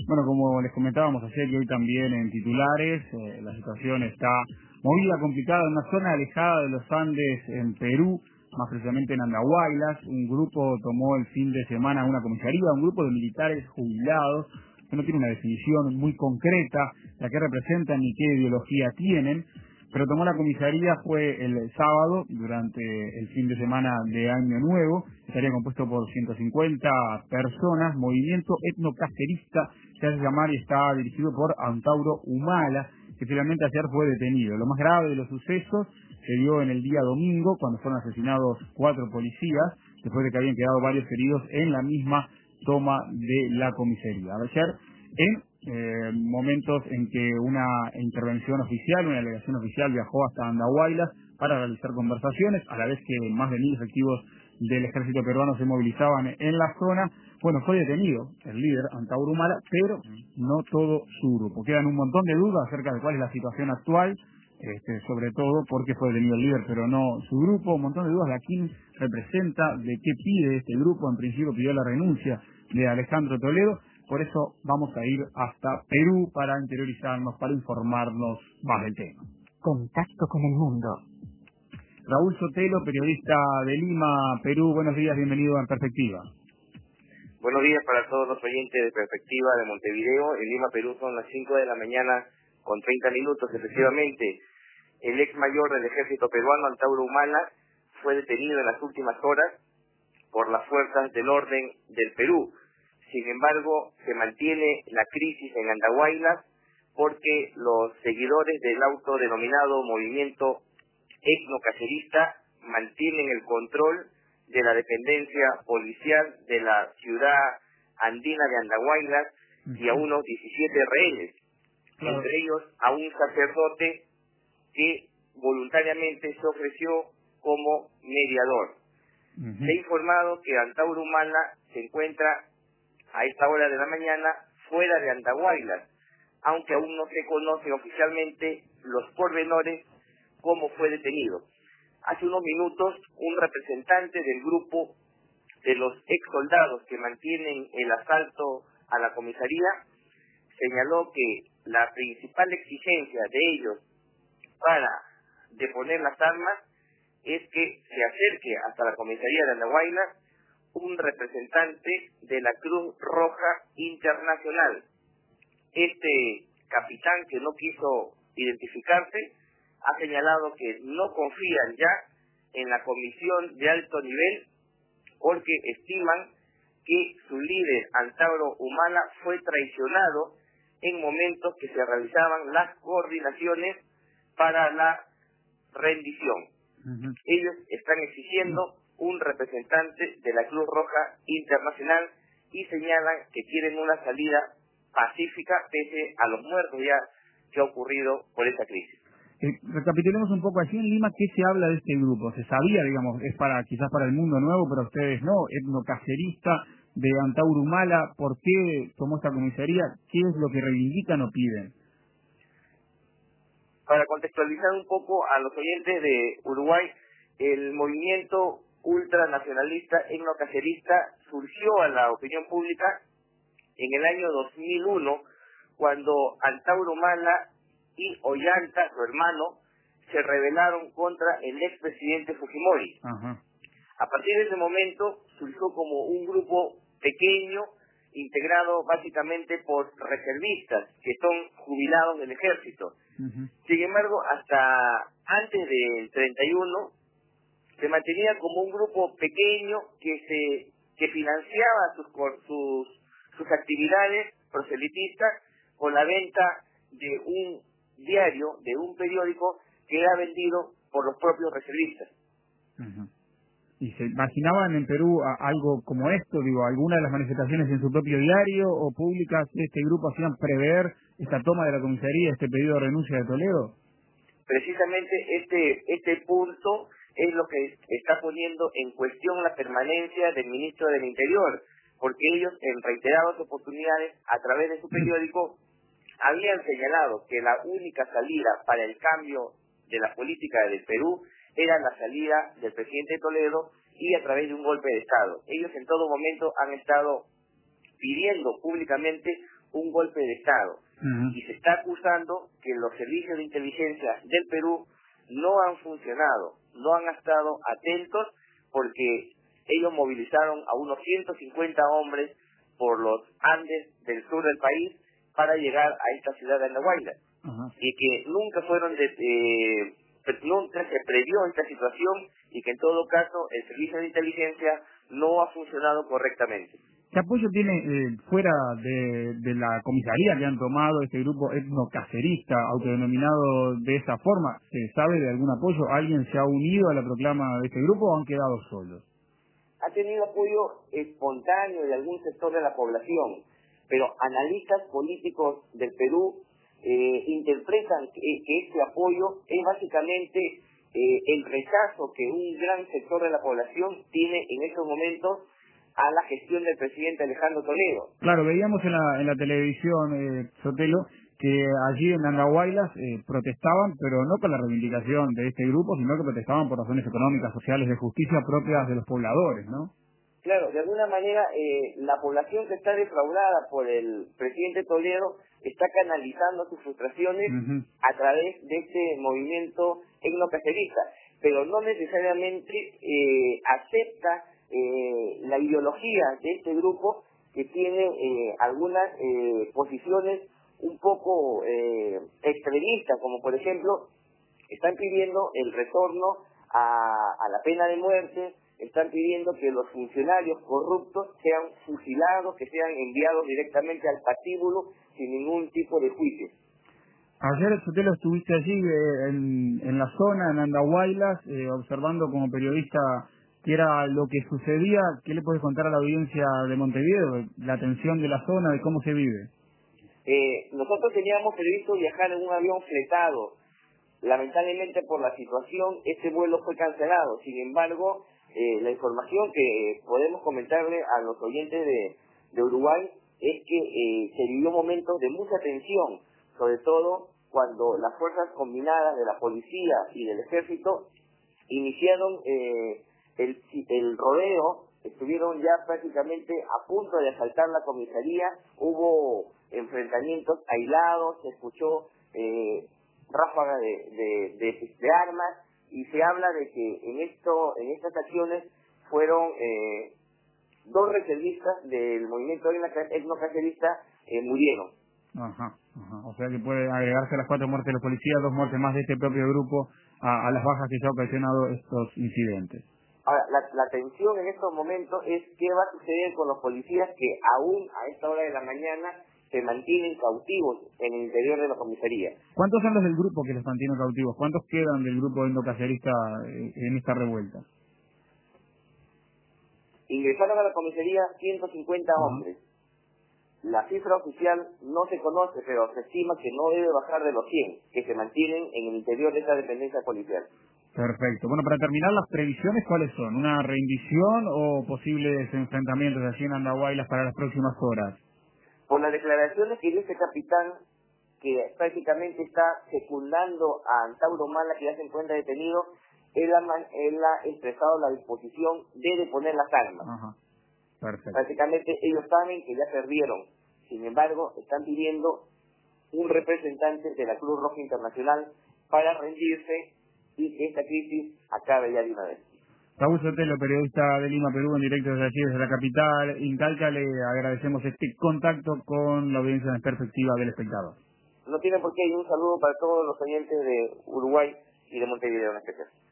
Bueno, como les comentábamos ayer y hoy también en titulares, la situación está movida, complicada en una zona alejada de los Andes en Perú, más precisamente en Andahuaylas. Un grupo tomó el fin de semana una comisaría, un grupo de militares jubilados, que no tiene una definición muy concreta de qué representan ni qué ideología tienen, pero tomó la comisaría fue el sábado, durante el fin de semana de Año Nuevo. Estaría compuesto por 150 personas, movimiento etnocacerista, se hace llamar, y está dirigido por Antauro Humala, que finalmente ayer fue detenido. Lo más grave de los sucesos se dio en el día domingo, cuando fueron asesinados 4 policías, después de que habían quedado varios heridos en la misma toma de la comisaría. Ayer, en momentos en que una intervención oficial, una delegación oficial viajó hasta Andahuaylas para realizar conversaciones, a la vez que más de 1000 efectivos del ejército peruano se movilizaban en la zona. Bueno, fue detenido el líder, Antauro Humala, pero no todo su grupo. Quedan un montón de dudas acerca de cuál es la situación actual, sobre todo porque fue detenido el líder, pero no su grupo. Un montón de dudas de a quién representa, de qué pide este grupo. En principio pidió la renuncia de Alejandro Toledo. Por eso vamos a ir hasta Perú para interiorizarnos, para informarnos más del tema. Contacto con el mundo. Raúl Sotelo, periodista de Lima, Perú. Buenos días, bienvenido a En Perspectiva. Buenos días para todos los oyentes de Perspectiva de Montevideo. En Lima, Perú, son las 5 de la mañana con 30 minutos. Efectivamente, el ex mayor del ejército peruano, Antauro Humala, fue detenido en las últimas horas por las fuerzas del orden del Perú. Sin embargo, se mantiene la crisis en Andahuaylas porque los seguidores del autodenominado movimiento etnocacerista mantienen el control de la dependencia policial de la ciudad andina de Andahuaylas y a unos 17 rehenes, entre ellos a un sacerdote que voluntariamente se ofreció como mediador. Se ha informado que Antauro Humala se encuentra a esta hora de la mañana fuera de Andahuaylas, aunque aún no se conocen oficialmente los pormenores cómo fue detenido. Hace unos minutos, un representante del grupo de los ex soldados que mantienen el asalto a la comisaría señaló que la principal exigencia de ellos para deponer las armas es que se acerque hasta la comisaría de Andahuaylas un representante de la Cruz Roja Internacional. Este capitán, que no quiso identificarse, ha señalado que no confían ya en la comisión de alto nivel porque estiman que su líder, Antauro Humala, fue traicionado en momentos que se realizaban las coordinaciones para la rendición. Ellos están exigiendo un representante de la Cruz Roja Internacional y señalan que quieren una salida pacífica pese a los muertos ya que ha ocurrido por esa crisis. Recapitulemos un poco, allí en Lima, ¿qué se habla de este grupo? Se sabía, digamos, es quizás para el mundo nuevo, pero ustedes no, etnocacerista de Antauro Humala. ¿Por qué tomó esta comisaría? ¿Qué es lo que reivindican o piden? Para contextualizar un poco a los oyentes de Uruguay, el movimiento ultranacionalista etnocacerista surgió a la opinión pública en el año 2001, cuando Antauro Humala y Ollanta, su hermano, se rebelaron contra el expresidente Fujimori. A partir de ese momento surgió como un grupo pequeño, integrado básicamente por reservistas que son jubilados del ejército. Sin embargo, hasta antes del 31 se mantenía como un grupo pequeño que financiaba sus actividades proselitistas con la venta de un diario, de un periódico que era vendido por los propios reservistas. ¿Y se imaginaban en Perú algo como esto? Digo, alguna de las manifestaciones en su propio diario o públicas de este grupo hacían prever esta toma de la comisaría, este pedido de renuncia de Toledo? Precisamente este punto es lo que está poniendo en cuestión la permanencia del ministro del Interior, porque ellos en reiteradas oportunidades, a través de su periódico, habían señalado que la única salida para el cambio de la política del Perú era la salida del presidente Toledo y a través de un golpe de Estado. Ellos en todo momento han estado pidiendo públicamente un golpe de Estado. Uh-huh. Y se está acusando que los servicios de inteligencia del Perú no han funcionado, no han estado atentos, porque ellos movilizaron a unos 150 hombres por los Andes del sur del país para llegar a esta ciudad de Andahuaylas. Uh-huh. Y que nunca nunca se previó esta situación, y que en todo caso el servicio de inteligencia no ha funcionado correctamente. ¿Qué apoyo tiene fuera de la comisaría que han tomado este grupo etnocacerista, autodenominado de esa forma? ¿Se sabe de algún apoyo? ¿Alguien se ha unido a la proclama de este grupo o han quedado solos? Ha tenido apoyo espontáneo de algún sector de la población, pero analistas políticos del Perú interpretan que este apoyo es básicamente el rechazo que un gran sector de la población tiene en estos momentos a la gestión del presidente Alejandro Toledo. Claro, veíamos en la televisión, Sotelo, que allí en Andahuaylas protestaban, pero no por la reivindicación de este grupo, sino que protestaban por razones económicas, sociales, de justicia propias de los pobladores, ¿no? Claro, de alguna manera la población que está defraudada por el presidente Toledo está canalizando sus frustraciones Uh-huh. a través de este movimiento etnocacerista, pero no necesariamente acepta la ideología de este grupo, que tiene algunas posiciones un poco extremistas, como por ejemplo están pidiendo el retorno a la pena de muerte, están pidiendo que los funcionarios corruptos sean fusilados, que sean enviados directamente al patíbulo sin ningún tipo de juicio. Ayer, Sotelo, estuviste allí en la zona, en Andahuaylas, observando como periodista qué era lo que sucedía. ¿Qué le puedes contar a la audiencia de Montevideo, la tensión de la zona, de cómo se vive? Nosotros teníamos previsto viajar en un avión fletado. Lamentablemente, por la situación, este vuelo fue cancelado. Sin embargo, la información que podemos comentarle a los oyentes de Uruguay es que se vivió momentos de mucha tensión, sobre todo cuando las fuerzas combinadas de la policía y del ejército iniciaron el rodeo. Estuvieron ya prácticamente a punto de asaltar la comisaría, hubo enfrentamientos aislados, se escuchó ráfaga de armas, y se habla de que en estas acciones fueron 2 reservistas del movimiento etnocacerista murieron. Ajá. O sea que puede agregarse a las 4 muertes de los policías, 2 muertes más de este propio grupo, a las bajas que se ha ocasionado estos incidentes. Ahora, la tensión en estos momentos es qué va a suceder con los policías que aún a esta hora de la mañana se mantienen cautivos en el interior de la comisaría. ¿Cuántos son los del grupo que los mantienen cautivos? ¿Cuántos quedan del grupo etnocacerista en esta revuelta? Ingresaron a la comisaría 150 hombres. La cifra oficial no se conoce, pero se estima que no debe bajar de los 100, que se mantienen en el interior de esta dependencia policial. Perfecto. Bueno, para terminar, las previsiones, ¿cuáles son? ¿Una rendición o posibles enfrentamientos allí en Andahuaylas para las próximas horas? Por las declaraciones que dio este capitán, que prácticamente está secundando a Antauro Humala, que ya se encuentra detenido, él ha expresado la disposición de deponer las armas. Ajá. Perfecto. Prácticamente ellos saben que ya perdieron. Sin embargo, están pidiendo un representante de la Cruz Roja Internacional para rendirse y que esta crisis acabe ya de una vez. Raúl Sotelo, periodista de Lima, Perú, en directo desde allí, desde la capital Incalca, le agradecemos este contacto con la audiencia en perspectiva del espectador. No tiene por qué, y un saludo para todos los oyentes de Uruguay y de Montevideo en especial.